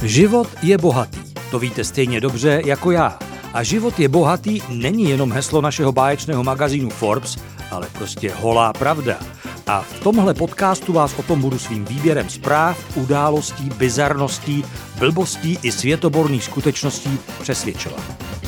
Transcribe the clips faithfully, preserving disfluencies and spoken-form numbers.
Život je bohatý, to víte stejně dobře jako já. A život je bohatý není jenom heslo našeho báječného magazínu Forbes, ale prostě holá pravda. A v tomhle podcastu vás o tom budu svým výběrem zpráv, událostí, bizarností, blbostí i světoborných skutečností přesvědčovat.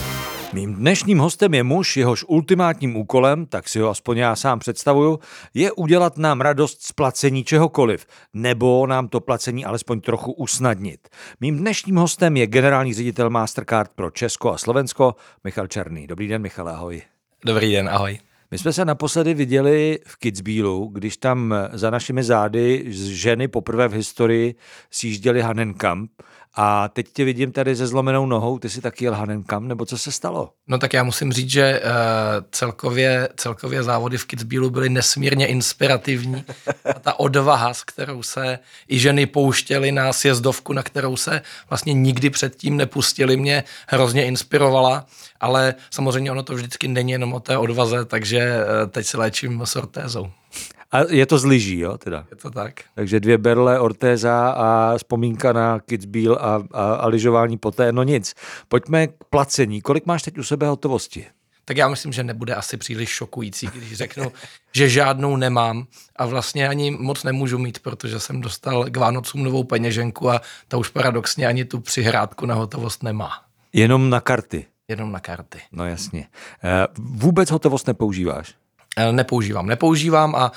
Mým dnešním hostem je muž, jehož ultimátním úkolem, tak si ho aspoň já sám představuju, je udělat nám radost z placení čehokoliv, nebo nám to placení alespoň trochu usnadnit. Mým dnešním hostem je generální ředitel Mastercard pro Česko a Slovensko, Michal Černý. Dobrý den, Michale, ahoj. Dobrý den, ahoj. My jsme se naposledy viděli v Kitzbühelu, když tam za našimi zády ženy poprvé v historii sjížděly Hahnenkamm. A teď tě vidím tady se zlomenou nohou, ty jsi taky jel Hahnenkamm, nebo co se stalo? No tak já musím říct, že uh, celkově, celkově závody v Kitzbühelu byly nesmírně inspirativní. A ta odvaha, s kterou se i ženy pouštěly na sjezdovku, na kterou se vlastně nikdy předtím nepustili, mě hrozně inspirovala. Ale samozřejmě ono to vždycky není jenom o té odvaze, takže uh, teď se léčím s ortézou. A je to z lyží, jo, teda? Je to tak. Takže dvě berle, ortéza a vzpomínka na Kitzbühel a, a, a lyžování poté, no nic. Pojďme k placení. Kolik máš teď u sebe hotovosti? Tak já myslím, že nebude asi příliš šokující, když řeknu, že žádnou nemám a vlastně ani moc nemůžu mít, protože jsem dostal k Vánocům novou peněženku a ta už paradoxně ani tu přihrádku na hotovost nemá. Jenom na karty? Jenom na karty. No jasně. Vůbec hotovost nepoužíváš? Nepoužívám, nepoužívám a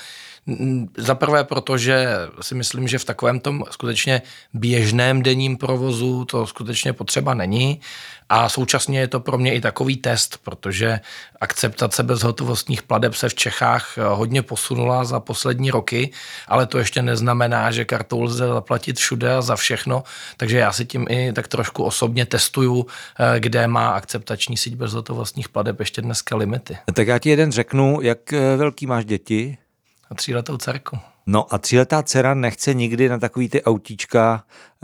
za prvé, protože si myslím, že v takovém tom skutečně běžném denním provozu to skutečně potřeba není a současně je to pro mě i takový test, protože akceptace bezhotovostních plateb se v Čechách hodně posunula za poslední roky, ale to ještě neznamená, že kartou lze zaplatit všude a za všechno, takže já si tím i tak trošku osobně testuju, kde má akceptační síť bezhotovostních plateb ještě dneska limity. Tak já ti jeden řeknu, jak velký máš děti? A tříletou dcerku. No a tříletá dcera nechce nikdy na takový ty autíčka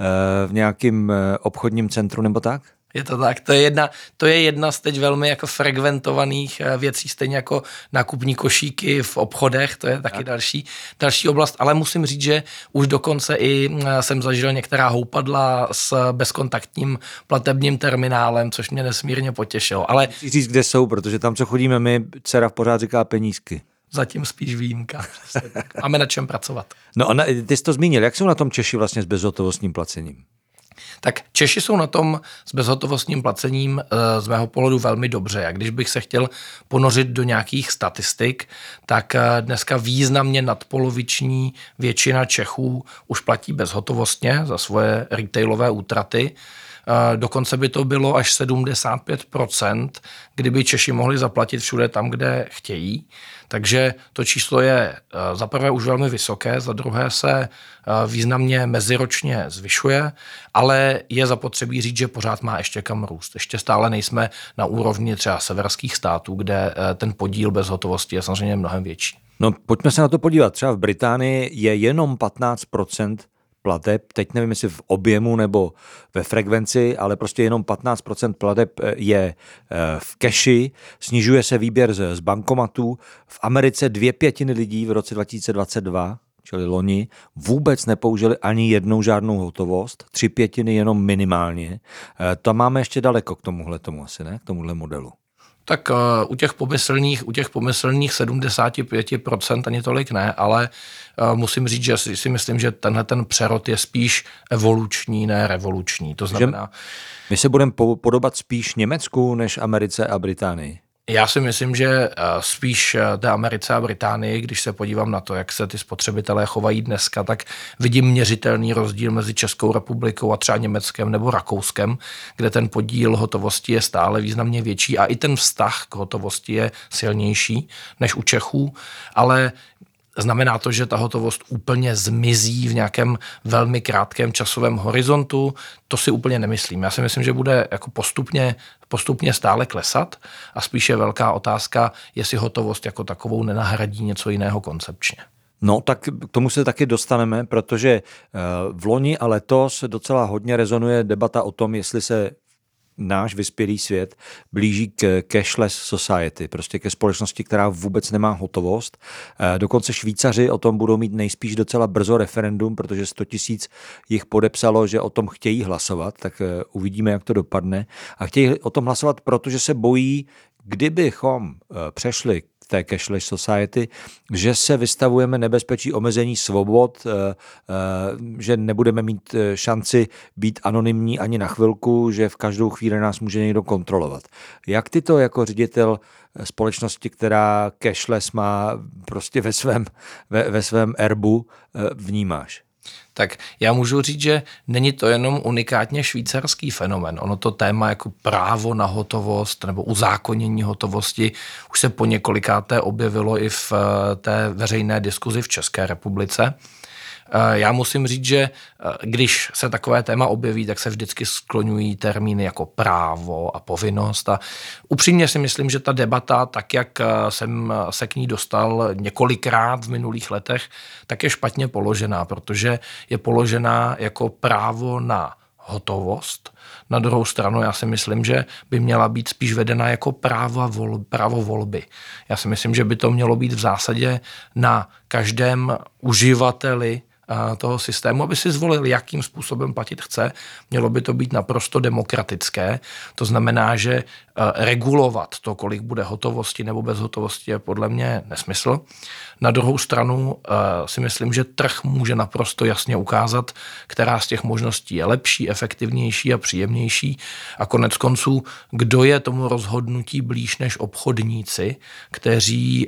v nějakém obchodním centru nebo tak? Je to tak, to je jedna, to je jedna z teď velmi jako frekventovaných věcí, stejně jako nákupní košíky v obchodech, to je taky tak. další, další oblast, ale musím říct, že už dokonce i jsem zažil některá houpadla s bezkontaktním platebním terminálem, což mě nesmírně potěšilo. Ale musíš říct, kde jsou, protože tam, co chodíme my, dcera v pořád říká penízky. Zatím spíš výjimka. Máme na čem pracovat. No a na, ty jsi to zmínil, jak jsou na tom Češi vlastně s bezhotovostním placením? Tak Češi jsou na tom s bezhotovostním placením z mého pohledu velmi dobře. A když bych se chtěl ponořit do nějakých statistik, tak dneska významně nadpoloviční většina Čechů už platí bezhotovostně za svoje retailové útraty. Dokonce by to bylo až sedmdesát pět procent, kdyby Češi mohli zaplatit všude tam, kde chtějí. Takže to číslo je za prvé už velmi vysoké, za druhé se významně meziročně zvyšuje, ale je zapotřebí říct, že pořád má ještě kam růst. Ještě stále nejsme na úrovni třeba severských států, kde ten podíl bezhotovosti je samozřejmě mnohem větší. No pojďme se na to podívat. Třeba v Británii je jenom patnáct procent plateb, teď nevím, jestli v objemu nebo ve frekvenci, ale prostě jenom patnáct procent plateb je v keši, snižuje se výběr z bankomatů. V Americe dvě pětiny lidí v roce dva tisíce dvacet dva, čili loni, vůbec nepoužili ani jednou žádnou hotovost, tři pětiny jenom minimálně. To máme ještě daleko k tomuhle tomu asi, ne? K tomuhle modelu. Tak uh, u těch pomyslných, u těch pomyslných sedmdesát pět procent ani tolik ne, ale uh, musím říct, že si, si myslím, že tenhle ten přerod je spíš evoluční, ne revoluční. To znamená... My se budeme podobat spíš Německu než Americe a Británii. Já si myslím, že spíš té Americe a Británii, když se podívám na to, jak se ty spotřebitelé chovají dneska, tak vidím měřitelný rozdíl mezi Českou republikou a třeba Německem nebo Rakouskem, kde ten podíl hotovosti je stále významně větší a i ten vztah k hotovosti je silnější než u Čechů, ale znamená to, že ta hotovost úplně zmizí v nějakém velmi krátkém časovém horizontu? To si úplně nemyslím. Já si myslím, že bude jako postupně, postupně stále klesat a spíše velká otázka, jestli hotovost jako takovou nenahradí něco jiného koncepčně. No, tak k tomu se taky dostaneme, protože v loni a letos docela hodně rezonuje debata o tom, jestli se náš vyspělý svět blíží k cashless society, prostě ke společnosti, která vůbec nemá hotovost. Dokonce Švýcaři o tom budou mít nejspíš docela brzo referendum, protože sto tisíc jich podepsalo, že o tom chtějí hlasovat, tak uvidíme, jak to dopadne. A chtějí o tom hlasovat, protože se bojí, kdybychom přešli k té cashless society, že se vystavujeme nebezpečí omezení svobod, že nebudeme mít šanci být anonymní ani na chvilku, že v každou chvíli nás může někdo kontrolovat. Jak ty to jako ředitel společnosti, která cashless má prostě ve svém, ve, ve svém erbu, vnímáš? Tak já můžu říct, že není to jenom unikátně švýcarský fenomén. Ono to téma jako právo na hotovost nebo uzákonění hotovosti už se po několikáté objevilo i v té veřejné diskuzi v České republice. Já musím říct, že když se takové téma objeví, tak se vždycky skloňují termíny jako právo a povinnost a upřímně si myslím, že ta debata, tak jak jsem se k ní dostal několikrát v minulých letech, tak je špatně položená, protože je položená jako právo na hotovost. Na druhou stranu já si myslím, že by měla být spíš vedena jako právo, vol, právo volby. Já si myslím, že by to mělo být v zásadě na každém uživateli toho systému, aby si zvolil, jakým způsobem platit chce. Mělo by to být naprosto demokratické. To znamená, že regulovat to, kolik bude hotovosti nebo bez hotovosti, je podle mě nesmysl. Na druhou stranu si myslím, že trh může naprosto jasně ukázat, která z těch možností je lepší, efektivnější a příjemnější. A konec konců, kdo je tomu rozhodnutí blíž než obchodníci, kteří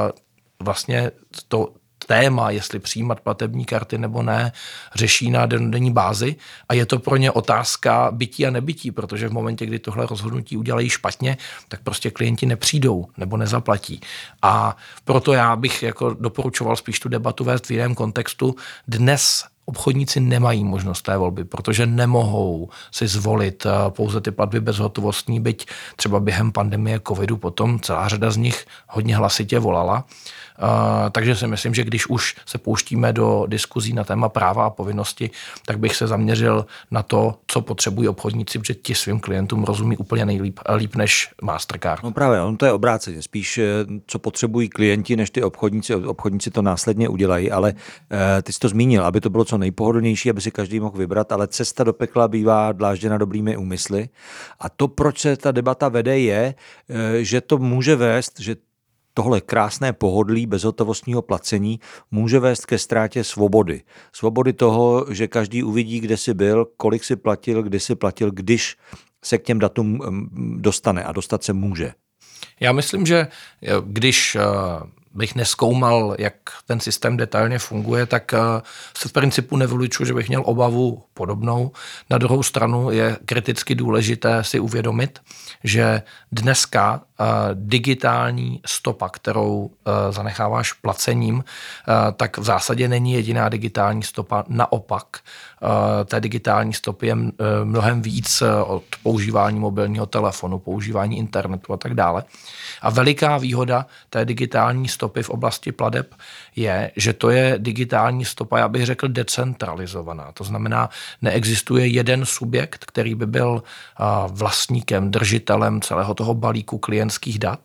vlastně to téma, jestli přijímat platební karty nebo ne, řeší na denní bázi a je to pro ně otázka bytí a nebytí, protože v momentě, kdy tohle rozhodnutí udělají špatně, tak prostě klienti nepřijdou nebo nezaplatí. A proto já bych jako doporučoval spíš tu debatu vést v jiném kontextu. Dnes obchodníci nemají možnost té volby, protože nemohou si zvolit pouze ty platby bezhotovostní, byť třeba během pandemie covidu potom celá řada z nich hodně hlasitě volala. Uh, takže si myslím, že když už se pouštíme do diskuzí na téma práva a povinnosti, tak bych se zaměřil na to, co potřebují obchodníci, protože ti svým klientům rozumí úplně nejlíp líp než Mastercard. No právě, on to je obráceně. Spíš, co potřebují klienti, než ty obchodníci. Obchodníci to následně udělají, ale uh, ty jsi to zmínil, aby to bylo co nejpohodlnější, aby si každý mohl vybrat, ale cesta do pekla bývá dlážděna dobrými úmysly. A to, proč se ta debata vede, je, uh, že to může vést, že tohle krásné pohodlí bezhotovostního placení může vést ke ztrátě svobody. Svobody toho, že každý uvidí, kde jsi byl, kolik jsi platil, kdy jsi platil, když se k těm datům dostane a dostat se může. Já myslím, že když bych nezkoumal, jak ten systém detailně funguje, tak se v principu nevylučuji, že bych měl obavu podobnou. Na druhou stranu je kriticky důležité si uvědomit, že dneska digitální stopa, kterou zanecháváš placením, tak v zásadě není jediná digitální stopa. Naopak, té digitální stopy je mnohem víc od používání mobilního telefonu, používání internetu a tak dále. A veliká výhoda té digitální stopy v oblasti plateb je, že to je digitální stopa, já bych řekl, decentralizovaná. To znamená, neexistuje jeden subjekt, který by byl vlastníkem, držitelem celého toho balíku klientských dat.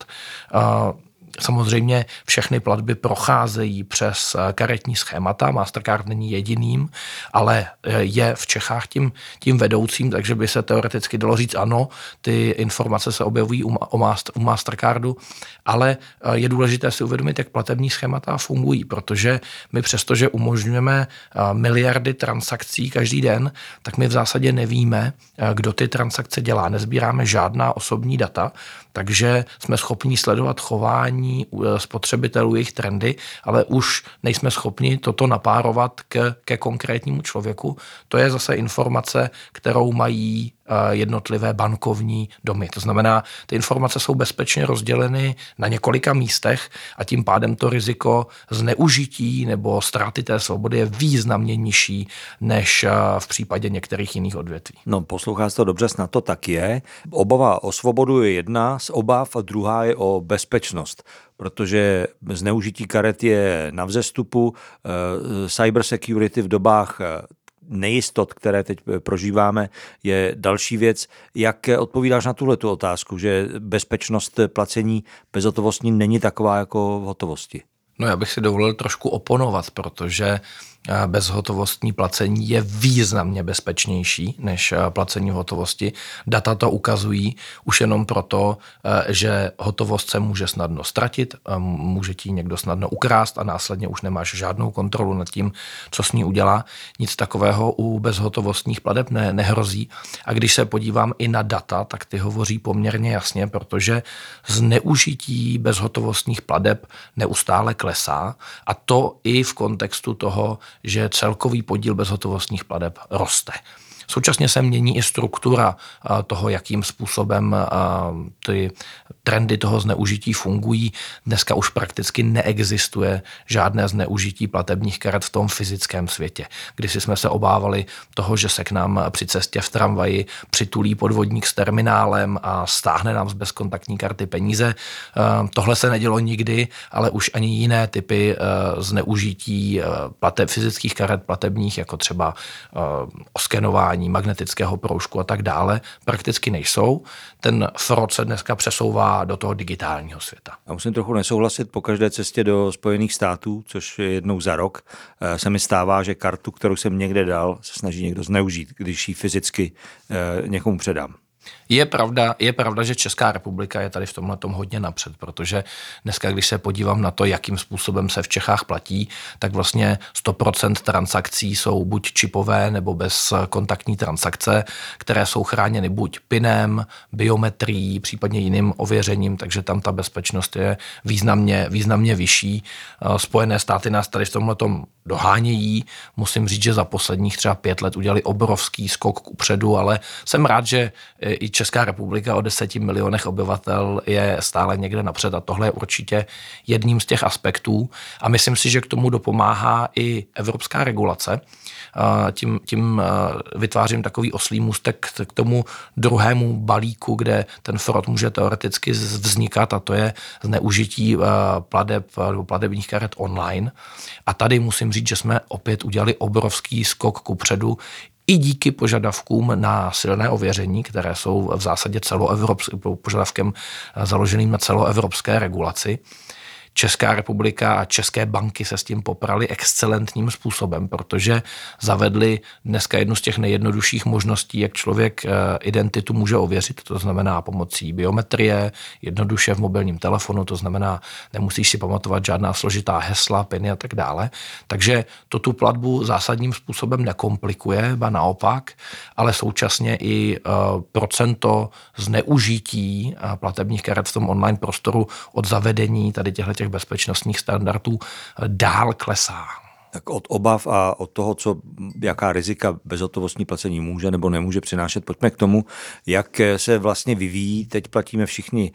Samozřejmě všechny platby procházejí přes karetní schémata, Mastercard není jediným, ale je v Čechách tím, tím vedoucím, takže by se teoreticky dalo říct ano, ty informace se objevují u, u Mastercardu, ale je důležité si uvědomit, jak platební schémata fungují, protože my přestože umožňujeme miliardy transakcí každý den, tak my v zásadě nevíme, kdo ty transakce dělá, nezbíráme žádná osobní data, takže jsme schopni sledovat chování spotřebitelů, jejich trendy, ale už nejsme schopni toto napárovat ke, ke konkrétnímu člověku. To je zase informace, kterou mají jednotlivé bankovní domy. To znamená, ty informace jsou bezpečně rozděleny na několika místech a tím pádem to riziko zneužití nebo ztráty té svobody je významně nižší než v případě některých jiných odvětví. No, poslouchá se to dobře, snad to tak je. Obava o svobodu je jedna z obav a druhá je o bezpečnost, protože zneužití karet je na vzestupu, cyber security v dobách nejistot, které teď prožíváme, je další věc. Jak odpovídáš na tuhletu otázku, že bezpečnost placení bezhotovostní není taková jako v hotovosti? No já bych si dovolil trošku oponovat, protože bezhotovostní placení je významně bezpečnější než placení v hotovosti. Data to ukazují už jenom proto, že hotovost se může snadno ztratit, může ti někdo snadno ukrást a následně už nemáš žádnou kontrolu nad tím, co s ní udělá. Nic takového u bezhotovostních plateb ne, nehrozí. A když se podívám i na data, tak ty hovoří poměrně jasně, protože zneužití bezhotovostních plateb neustále klesá a to i v kontextu toho, že celkový podíl bezhotovostních plateb roste. Současně se mění i struktura toho, jakým způsobem ty trendy toho zneužití fungují. Dneska už prakticky neexistuje žádné zneužití platebních karet v tom fyzickém světě. Kdysi jsme se obávali toho, že se k nám při cestě v tramvaji přitulí podvodník s terminálem a stáhne nám z bezkontaktní karty peníze. Tohle se nedělo nikdy, ale už ani jiné typy zneužití plateb, fyzických karet platebních, jako třeba oskenování magnetického proužku a tak dále, prakticky nejsou. Ten fraud se dneska přesouvá do toho digitálního světa. Já musím trochu nesouhlasit. Po každé cestě do Spojených států, což je jednou za rok, se mi stává, že kartu, kterou jsem někde dal, se snaží někdo zneužít, když ji fyzicky někomu předám. Je pravda, je pravda, že Česká republika je tady v tomhle tom hodně napřed, protože dneska, když se podívám na to, jakým způsobem se v Čechách platí, tak vlastně sto procent transakcí jsou buď čipové nebo bez kontaktní transakce, které jsou chráněny buď PINem, biometrií, případně jiným ověřením, takže tam ta bezpečnost je významně, významně vyšší. Spojené státy nás tady v tomhle tom dohánějí. Musím říct, že za posledních třeba pět let udělali obrovský skok kupředu, ale jsem rád, že i Česká republika o deseti milionech obyvatel je stále někde napřed a tohle je určitě jedním z těch aspektů a myslím si, že k tomu dopomáhá i evropská regulace. Tím, tím vytvářím takový oslý můstek k tomu druhému balíku, kde ten fraud může teoreticky vznikat a to je zneužití plateb nebo platebních karet online. A tady musím říct, že jsme opět udělali obrovský skok kupředu i díky požadavkům na silné ověření, které jsou v zásadě celoevropským požadavkem založeným na celoevropské regulaci. Česká republika a české banky se s tím poprali excelentním způsobem, protože zavedli dneska jednu z těch nejjednodušších možností, jak člověk identitu může ověřit, to znamená pomocí biometrie, jednoduše v mobilním telefonu, to znamená, nemusíš si pamatovat žádná složitá hesla, piny a tak dále. Takže to tu platbu zásadním způsobem nekomplikuje, ba naopak, ale současně i procento zneužití platebních karet v tom online prostoru od zavedení tady těchto bezpečnostních standardů dál klesá. Tak od obav a od toho, co, jaká rizika bezhotovostní placení může nebo nemůže přinášet, pojďme k tomu, jak se vlastně vyvíjí. Teď platíme všichni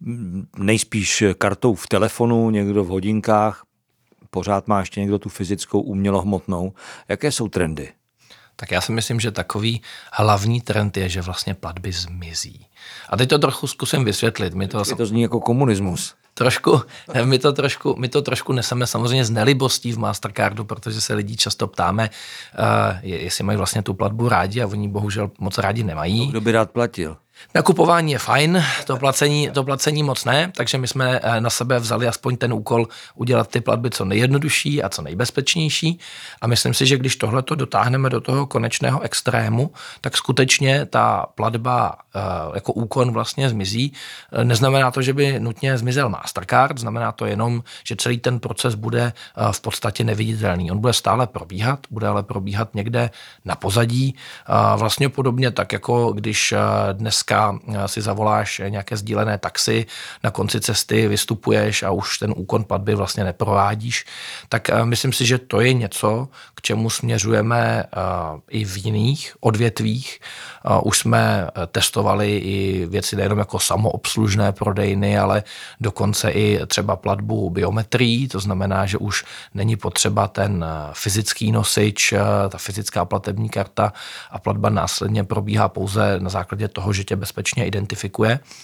nejspíš kartou v telefonu, někdo v hodinkách, pořád má ještě někdo tu fyzickou umělohmotnou. Jaké jsou trendy? Tak já si myslím, že takový hlavní trend je, že vlastně platby zmizí. A teď to trochu zkusím vysvětlit. My to, to zní jako komunismus. Trošku, my to trošku, my to trošku neseme samozřejmě z nelibostí v Mastercardu, protože se lidí často ptáme, uh, jestli mají vlastně tu platbu rádi a oni bohužel moc rádi nemají. Kdo by rád platil? Nakupování je fajn, to placení, to placení moc ne, takže my jsme na sebe vzali aspoň ten úkol udělat ty platby co nejjednodušší a co nejbezpečnější a myslím si, že když tohleto dotáhneme do toho konečného extrému, tak skutečně ta platba jako úkon vlastně zmizí. Neznamená to, že by nutně zmizel Mastercard, znamená to jenom, že celý ten proces bude v podstatě neviditelný. On bude stále probíhat, bude ale probíhat někde na pozadí, vlastně podobně tak, jako když dneska si zavoláš nějaké sdílené taxi, na konci cesty vystupuješ a už ten úkon platby vlastně neprovádíš, tak myslím si, že to je něco, k čemu směřujeme i v jiných odvětvích. Už jsme testovali i věci nejenom jako samoobslužné prodejny, ale dokonce i třeba platbu biometrií, to znamená, že už není potřeba ten fyzický nosič, ta fyzická platební karta a platba následně probíhá pouze na základě toho, že tě bezpečně identifikuje.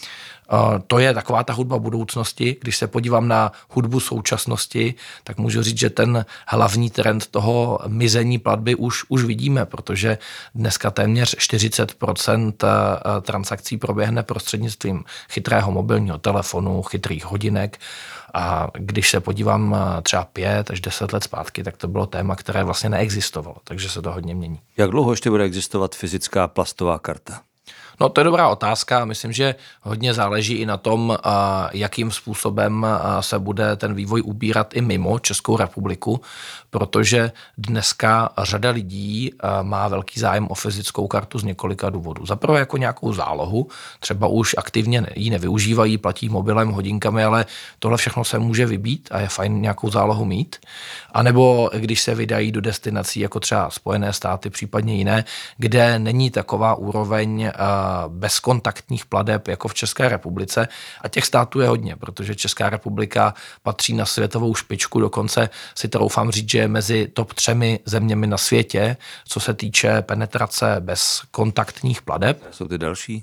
To je taková ta hudba budoucnosti. Když se podívám na hudbu současnosti, tak můžu říct, že ten hlavní trend toho mizení platby už, už vidíme, protože dneska téměř čtyřicet procent transakcí proběhne prostřednictvím chytrého mobilního telefonu, chytrých hodinek. A když se podívám třeba pět až deset let zpátky, tak to bylo téma, které vlastně neexistovalo, takže se to hodně mění. Jak dlouho ještě bude existovat fyzická plastová karta? No to je dobrá otázka. Myslím, že hodně záleží i na tom, jakým způsobem se bude ten vývoj ubírat i mimo Českou republiku, protože dneska řada lidí má velký zájem o fyzickou kartu z několika důvodů. Za prvé jako nějakou zálohu, třeba už aktivně ji nevyužívají, platí mobilem, hodinkami, ale tohle všechno se může vybít a je fajn nějakou zálohu mít. A nebo když se vydají do destinací jako třeba Spojené státy, případně jiné, kde není taková úroveň bezkontaktních plateb jako v České republice. A těch států je hodně, protože Česká republika patří na světovou špičku, dokonce si troufám říct, že je mezi top třemi zeměmi na světě, co se týče penetrace bezkontaktních plateb. Jsou ty další?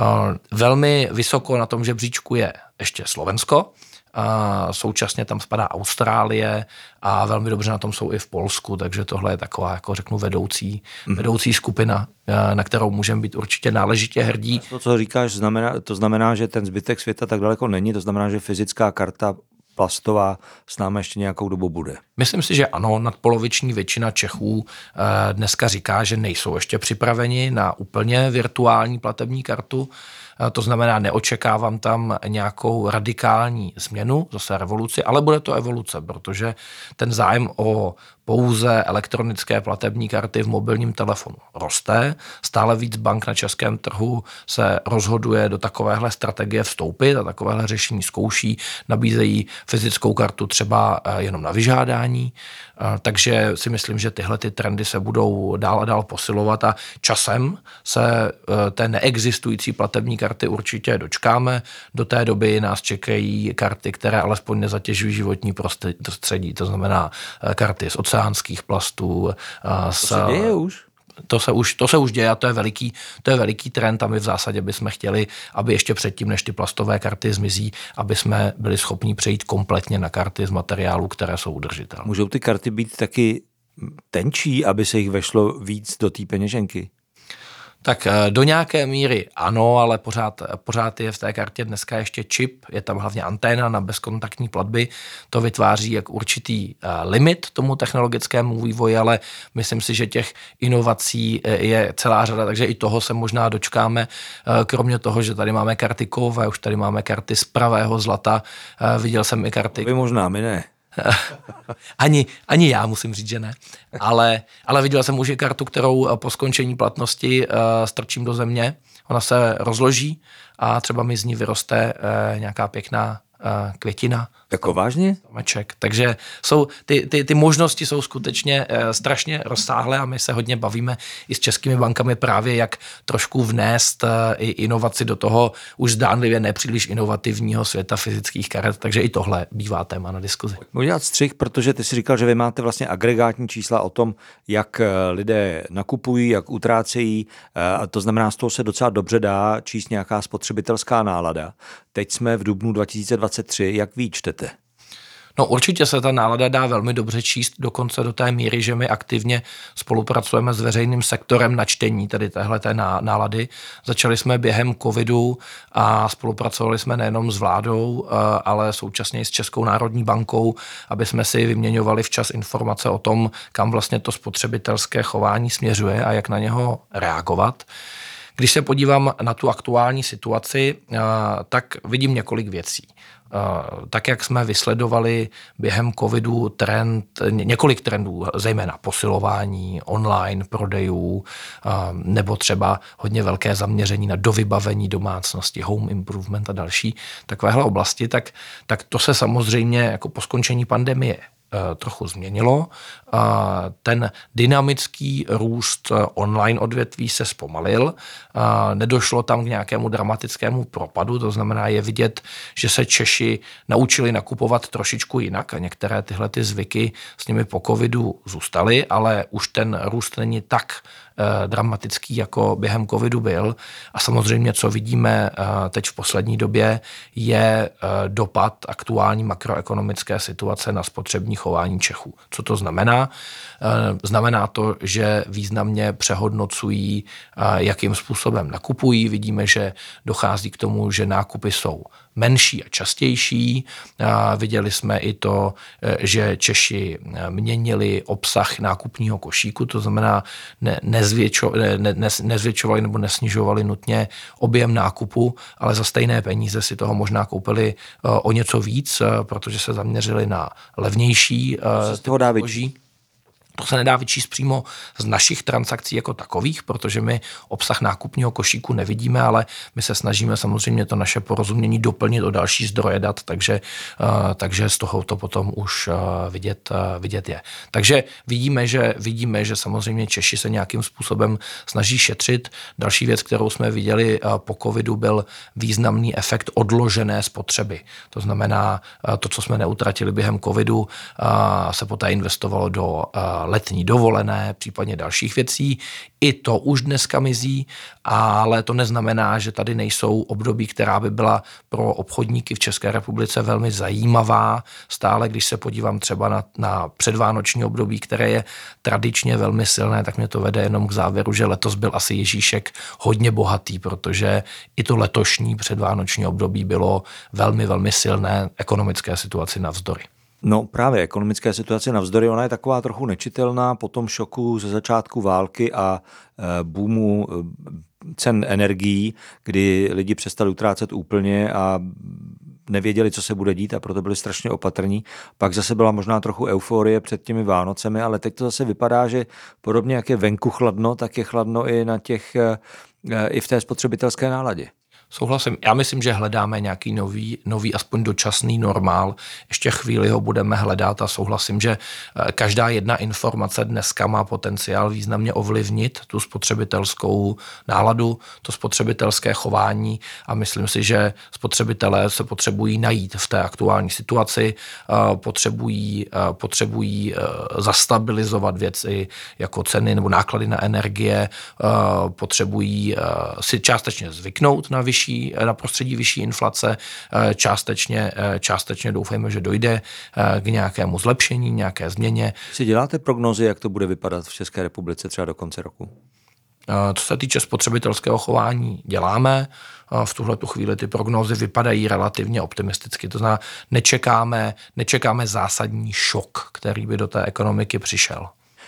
Velmi vysoko na tom žebříčku je ještě Slovensko, a současně tam spadá Austrálie a velmi dobře na tom jsou i v Polsku, takže tohle je taková, jako řeknu, vedoucí, mm. vedoucí skupina, na kterou můžeme být určitě náležitě hrdí. To, co říkáš, znamená, to znamená, že ten zbytek světa tak daleko není, to znamená, že fyzická karta plastová s námi ještě nějakou dobu bude. Myslím si, že ano, nadpoloviční většina Čechů dneska říká, že nejsou ještě připraveni na úplně virtuální platební kartu. To znamená, neočekávám tam nějakou radikální změnu, zase revoluci, ale bude to evoluce, protože ten zájem o pouze elektronické platební karty v mobilním telefonu roste. Stále víc bank na českém trhu se rozhoduje do takovéhle strategie vstoupit a takovéhle řešení zkouší, nabízejí fyzickou kartu třeba jenom na vyžádání. Takže si myslím, že tyhle ty trendy se budou dál a dál posilovat a časem se té neexistující platební karty určitě dočkáme. Do té doby nás čekají karty, které alespoň nezatěžují životní prostředí, to znamená karty z oceánských plastů. To se děje už? To se už, to se už děje a to je veliký, to je veliký trend a my v zásadě bychom chtěli, aby ještě předtím, než ty plastové karty zmizí, aby jsme byli schopni přejít kompletně na karty z materiálů, které jsou udržitelné. Můžou ty karty být taky tenčí, aby se jich vešlo víc do té peněženky? Tak do nějaké míry ano, ale pořád, pořád je v té kartě dneska ještě čip, je tam hlavně anténa na bezkontaktní platby, to vytváří jak určitý limit tomu technologickému vývoji, ale myslím si, že těch inovací je celá řada, takže i toho se možná dočkáme, kromě toho, že tady máme karty kovové, už tady máme karty z pravého zlata, viděl jsem i karty... Vy možná, my ne. ani, ani já musím říct, že ne. Ale, ale viděl jsem už i kartu, kterou po skončení platnosti uh, strčím do země. Ona se rozloží a třeba mi z ní vyroste uh, nějaká pěkná uh, květina. Jako vážně? Tomeček. Takže jsou, ty, ty, ty možnosti jsou skutečně uh, strašně rozsáhlé a my se hodně bavíme i s českými bankami právě, jak trošku vnést uh, i inovaci do toho už zdánlivě nepříliš inovativního světa fyzických karet, takže i tohle bývá téma na diskuzi. Můžu dělat střih, protože ty jsi říkal, že vy máte vlastně agregátní čísla o tom, jak lidé nakupují, jak utrácejí, a to znamená, z toho se docela dobře dá číst nějaká spotřebitelská nálada. Teď jsme v dubnu dva tisíce dvacet tři, jak vy čtete? No určitě se ta nálada dá velmi dobře číst, dokonce do té míry, že my aktivně spolupracujeme s veřejným sektorem na čtení tady téhleté nálady. Začali jsme během covidu a spolupracovali jsme nejenom s vládou, ale současně i s Českou národní bankou, aby jsme si vyměňovali včas informace o tom, kam vlastně to spotřebitelské chování směřuje a jak na něho reagovat. Když se podívám na tu aktuální situaci, tak vidím několik věcí. Tak, jak jsme vysledovali během covidu trend, několik trendů, zejména posilování, online prodejů, nebo třeba hodně velké zaměření na dovybavení domácnosti, home improvement a další takovéhle oblasti, tak, tak to se samozřejmě jako po skončení pandemie trochu změnilo. Ten dynamický růst online odvětví se zpomalil. Nedošlo tam k nějakému dramatickému propadu, to znamená je vidět, že se Češi naučili nakupovat trošičku jinak a některé tyhle ty zvyky s nimi po covidu zůstaly, ale už ten růst není tak dramatický, jako během covidu byl. A samozřejmě, co vidíme teď v poslední době, je dopad aktuální makroekonomické situace na spotřební chování Čechů. Co to znamená? Znamená to, že významně přehodnocují, jakým způsobem nakupují. Vidíme, že dochází k tomu, že nákupy jsou menší a častější. Viděli jsme i to, že Češi měnili obsah nákupního košíku, to znamená ne, nezvětšo, ne, ne, nezvětšovali nebo nesnižovali nutně objem nákupu, ale za stejné peníze si toho možná koupili o něco víc, protože se zaměřili na levnější zboží. To se nedá vyčíst přímo z našich transakcí jako takových, protože my obsah nákupního košíku nevidíme, ale my se snažíme samozřejmě to naše porozumění doplnit o další zdroje dat, takže, takže z toho to potom už vidět, vidět je. Takže vidíme že, vidíme, že samozřejmě Češi se nějakým způsobem snaží šetřit. Další věc, kterou jsme viděli po covidu, byl významný efekt odložené spotřeby. To znamená, to, co jsme neutratili během covidu, se poté investovalo do letní dovolené, případně dalších věcí. I to už dneska mizí, ale to neznamená, že tady nejsou období, která by byla pro obchodníky v České republice velmi zajímavá. Stále, když se podívám třeba na, na předvánoční období, které je tradičně velmi silné, tak mě to vede jenom k závěru, že letos byl asi Ježíšek hodně bohatý, protože i to letošní předvánoční období bylo velmi, velmi silné ekonomické situaci navzdory. No právě ekonomická situace navzdory, ona je taková trochu nečitelná po tom šoku ze začátku války a e, boomu e, cen energií, kdy lidi přestali utrácet úplně a nevěděli, co se bude dít a proto byli strašně opatrní. Pak zase byla možná trochu euforie před těmi Vánocemi, ale teď to zase vypadá, že podobně jak je venku chladno, tak je chladno i na těch, e, i v té spotřebitelské náladě. Souhlasím. Já myslím, že hledáme nějaký nový, nový aspoň dočasný normál. Ještě chvíli ho budeme hledat a souhlasím, že každá jedna informace dneska má potenciál významně ovlivnit tu spotřebitelskou náladu, to spotřebitelské chování a myslím si, že spotřebitelé se potřebují najít v té aktuální situaci, potřebují, potřebují zastabilizovat věci jako ceny nebo náklady na energie, potřebují si částečně zvyknout na vyšší na prostředí vyšší inflace, částečně, částečně doufejme, že dojde k nějakému zlepšení, nějaké změně. Si děláte prognózy, jak to bude vypadat v České republice třeba do konce roku? Co se týče spotřebitelského chování, děláme. V tuhletu chvíli ty prognózy vypadají relativně optimisticky. To znamená, nečekáme, nečekáme zásadní šok, který by do té ekonomiky přišel.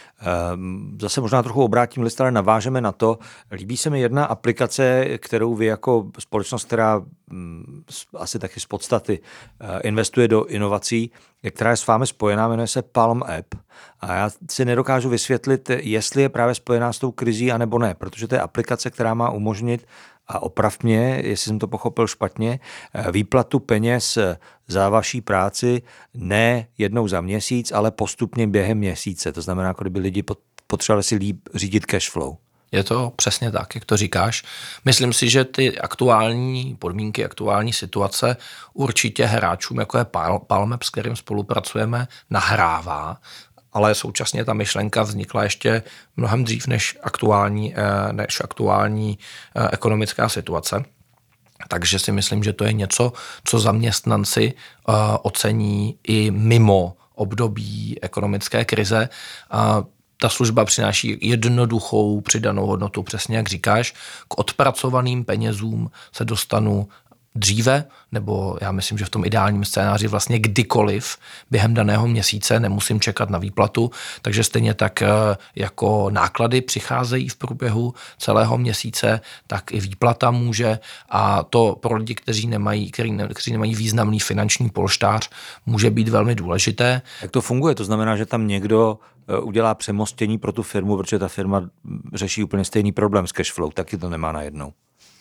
Zase možná trochu obrátím list, ale navážeme na to. Líbí se mi jedna aplikace, kterou vy jako společnost, která asi taky z podstaty investuje do inovací, která je s vámi spojená, jmenuje se Palm App. A já si nedokážu vysvětlit, jestli je právě spojená s tou krizí, anebo ne, protože to je aplikace, která má umožnit, a oprav mě, jestli jsem to pochopil špatně, výplatu peněz za vaší práci ne jednou za měsíc, ale postupně během měsíce. To znamená, jako kdyby lidi potřebovali si líp řídit cash flow. Je to přesně tak, jak to říkáš. Myslím si, že ty aktuální podmínky, aktuální situace určitě hráčům, jako je Palm App, s kterým spolupracujeme, nahrává, ale současně ta myšlenka vznikla ještě mnohem dřív než aktuální, než aktuální ekonomická situace. Takže si myslím, že to je něco, co zaměstnanci ocení i mimo období ekonomické krize. Ta služba přináší jednoduchou přidanou hodnotu, přesně jak říkáš. K odpracovaným penězům se dostanu dříve, nebo já myslím, že v tom ideálním scénáři vlastně kdykoliv během daného měsíce nemusím čekat na výplatu, takže stejně tak jako náklady přicházejí v průběhu celého měsíce, tak i výplata může a to pro lidi, kteří nemají, kteří, ne, kteří nemají významný finanční polštář, může být velmi důležité. Jak to funguje? To znamená, že tam někdo udělá přemostění pro tu firmu, protože ta firma řeší úplně stejný problém s cashflow, taky to nemá najednou.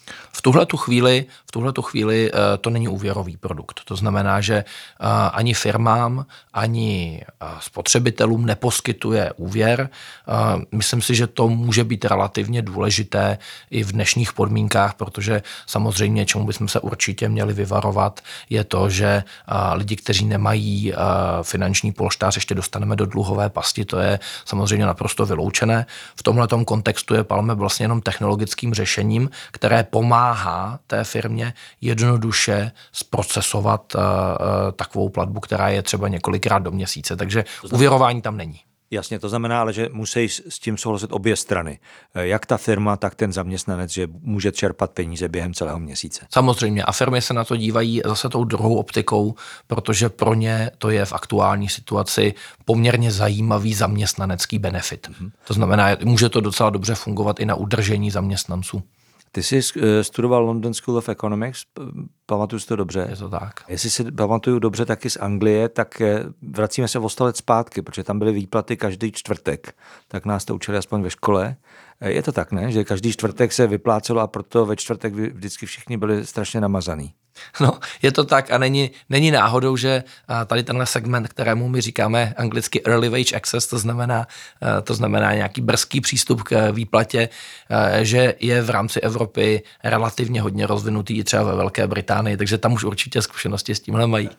V tuhletu chvíli, v tuhletu chvíli to není úvěrový produkt. To znamená, že ani firmám, ani spotřebitelům neposkytuje úvěr. Myslím si, že to může být relativně důležité i v dnešních podmínkách, protože samozřejmě, čemu bychom se určitě měli vyvarovat, je to, že lidi, kteří nemají finanční polštář, ještě dostaneme do dluhové pasti. To je samozřejmě naprosto vyloučené. V tomhletom kontextu je Palme vlastně jenom technologickým řešením, které pomáhá té firmě jednoduše zprocesovat uh, uh, takovou platbu, která je třeba několikrát do měsíce. Takže uvěrování tam není. Jasně, to znamená, ale že musí s tím souhlasit obě strany. Jak ta firma, tak ten zaměstnanec, že může čerpat peníze během celého měsíce. Samozřejmě. A firmy se na to dívají zase tou druhou optikou, protože pro ně to je v aktuální situaci poměrně zajímavý zaměstnanecký benefit. Mm-hmm. To znamená, může to docela dobře fungovat i na udržení zaměstnanců. Ty jsi studoval London School of Economics, pamatuju si to dobře? Je to tak. Jestli si pamatuju dobře taky z Anglie, tak vracíme se o sto let zpátky, protože tam byly výplaty každý čtvrtek, tak nás to učili aspoň ve škole. Je to tak, ne? Že každý čtvrtek se vyplácelo a proto ve čtvrtek vždycky všichni byli strašně namazaný. No, je to tak a není, není náhodou, že tady tenhle segment, kterému my říkáme anglicky early wage access, to znamená, to znamená nějaký brzký přístup k výplatě, že je v rámci Evropy relativně hodně rozvinutý i třeba ve Velké Británii, takže tam už určitě zkušenosti s tímhle mají.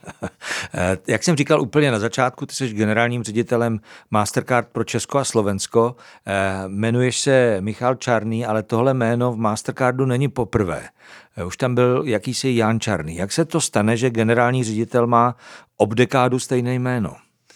Jak jsem říkal úplně na začátku, ty jsi generálním ředitelem Mastercard pro Česko a Slovensko. Jmenuješ se Michal Čarný, ale tohle jméno v Mastercardu není poprvé. Už tam byl jakýsi Jan Čarný. Jak se to stane, že generální ředitel má ob dekádu stejné jméno?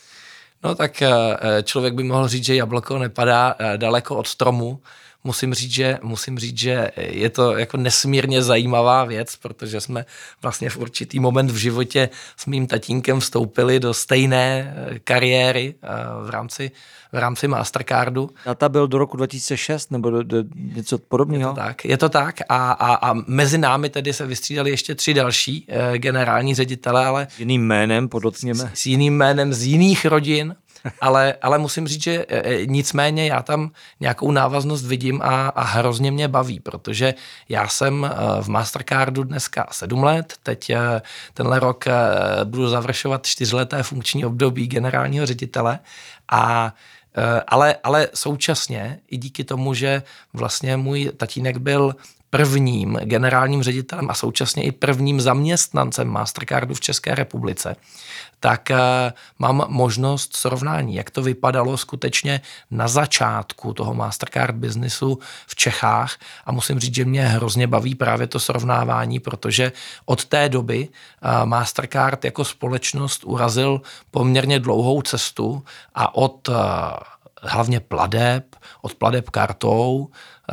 No tak člověk by mohl říct, že jablko nepadá daleko od stromu. Musím říct, že, musím říct, že je to jako nesmírně zajímavá věc, protože jsme vlastně v určitý moment v životě s mým tatínkem vstoupili do stejné kariéry v rámci, v rámci Mastercardu. A ta byl do roku dva tisíce šest nebo do, do něco podobného? Je to tak, je to tak a, a, a mezi námi tedy se vystřídali ještě tři další eh, generální ředitele, ale s jiným jménem, podotkněme. S, s jiným jménem z jiných rodin. Ale, ale musím říct, že e, nicméně já tam nějakou návaznost vidím a, a hrozně mě baví, protože já jsem v Mastercardu dneska sedm let, teď e, tenhle rok e, budu završovat čtyřleté funkční období generálního ředitele, a, e, ale, ale současně i díky tomu, že vlastně můj tatínek byl prvním generálním ředitelem a současně i prvním zaměstnancem Mastercardu v České republice, tak uh, mám možnost srovnání, jak to vypadalo skutečně na začátku toho Mastercard biznisu v Čechách, a musím říct, že mě hrozně baví právě to srovnávání, protože od té doby uh, Mastercard jako společnost urazil poměrně dlouhou cestu a od uh, hlavně pladeb, od pladeb kartou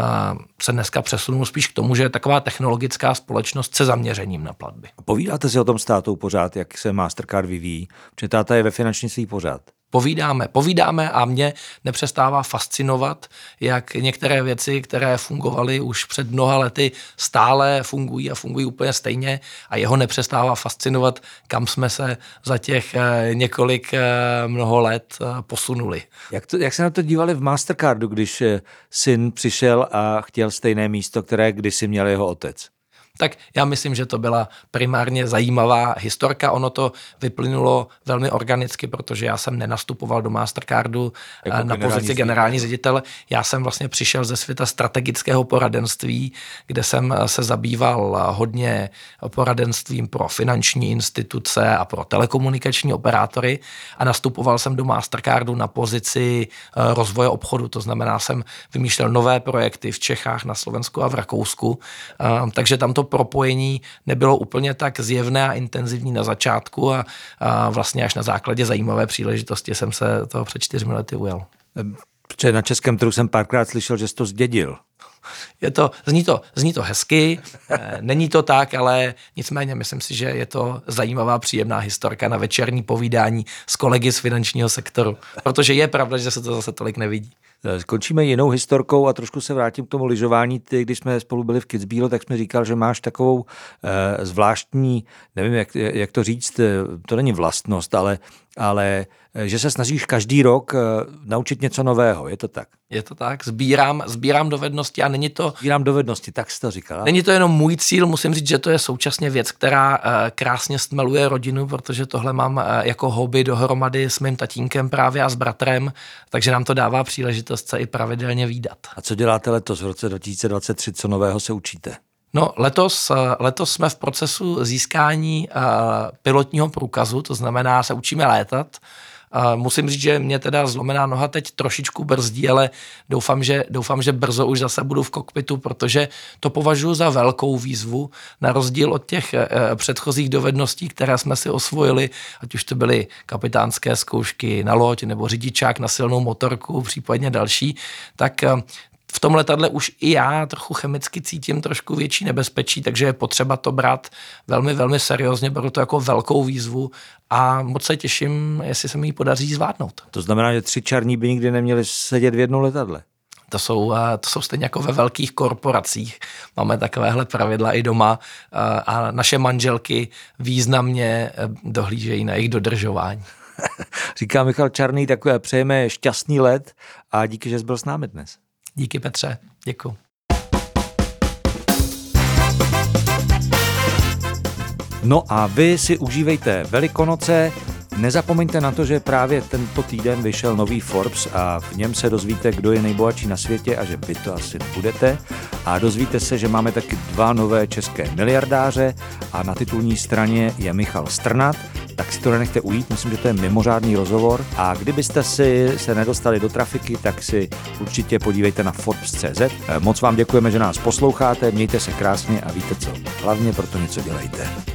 se dneska přesunul spíš k tomu, že je taková technologická společnost se zaměřením na platby. Povídáte si o tom s tátou pořád, jak se Mastercard vyvíjí? Protože táta je ve finančnictví pořád. Povídáme, povídáme a mě nepřestává fascinovat, jak některé věci, které fungovaly už před mnoha lety, stále fungují a fungují úplně stejně, a jeho nepřestává fascinovat, kam jsme se za těch několik mnoho let posunuli. Jak, to, jak se na to dívali v Mastercardu, když syn přišel a chtěl stejné místo, které kdysi měl jeho otec? Tak já myslím, že to byla primárně zajímavá historka. Ono to vyplynulo velmi organicky, protože já jsem nenastupoval do Mastercardu jako na pozici generální ředitel. Já jsem vlastně přišel ze světa strategického poradenství, kde jsem se zabýval hodně poradenstvím pro finanční instituce a pro telekomunikační operátory, a nastupoval jsem do Mastercardu na pozici rozvoje obchodu. To znamená, jsem vymýšlel nové projekty v Čechách, na Slovensku a v Rakousku. Takže tam to propojení nebylo úplně tak zjevné a intenzivní na začátku, a, a vlastně až na základě zajímavé příležitosti jsem se toho před čtyřmi lety ujel. Protože na českém trhu jsem párkrát slyšel, že jsi to zdědil. Je to, zní to, zní to hezky, není to tak, ale nicméně myslím si, že je to zajímavá, příjemná historka na večerní povídání s kolegy z finančního sektoru, protože je pravda, že se to zase tolik nevidí. Skončíme jinou historkou a trošku se vrátím k tomu lyžování. Ty, když jsme spolu byli v Kitzbühelu, tak jsme říkal, že máš takovou eh, zvláštní, nevím, jak, jak to říct, to není vlastnost, ale ale že se snažíš každý rok naučit něco nového, je to tak? Je to tak, sbírám, sbírám dovednosti a není to... Sbírám dovednosti, tak jsi to říkala. Není to jenom můj cíl, musím říct, že to je současně věc, která krásně stmeluje rodinu, protože tohle mám jako hobby dohromady s mým tatínkem právě a s bratrem, takže nám to dává příležitost se i pravidelně vídat. A co děláte letos v roce dva tisíce dvacet tři, co nového se učíte? No, letos, letos jsme v procesu získání pilotního průkazu, to znamená, se učíme létat. Musím říct, že mě teda zlomená noha teď trošičku brzdí, ale doufám, že, doufám, že brzo už zase budu v kokpitu, protože to považuji za velkou výzvu, na rozdíl od těch předchozích dovedností, které jsme si osvojili, ať už to byly kapitánské zkoušky na loď nebo řidičák na silnou motorku, případně další, tak v tom letadle už i já trochu chemicky cítím trošku větší nebezpečí, takže je potřeba to brát velmi, velmi seriózně, beru to jako velkou výzvu a moc se těším, jestli se mi ji podaří zvládnout. To znamená, že tři čarní by nikdy neměli sedět v jednom letadle? To jsou, to jsou stejně jako ve velkých korporacích. Máme takovéhle pravidla i doma a naše manželky významně dohlížejí na jejich dodržování. Říká Michal Čarný, takové přejeme šťastný let a díky, že jsi byl s námi dnes. Díky Petře, děkuji. No a vy si užívejte Velikonoce, nezapomeňte na to, že právě tento týden vyšel nový Forbes a v něm se dozvíte, kdo je nejbohatší na světě a že vy to asi nebudete. A dozvíte se, že máme taky dva nové české miliardáře a na titulní straně je Michal Strnad, tak si to nenechte ujít, myslím, že to je mimořádný rozhovor. A kdybyste si se nedostali do trafiky, tak si určitě podívejte na Forbes tečka cé zet. Moc vám děkujeme, že nás posloucháte, mějte se krásně a víte co, hlavně proto něco dělejte.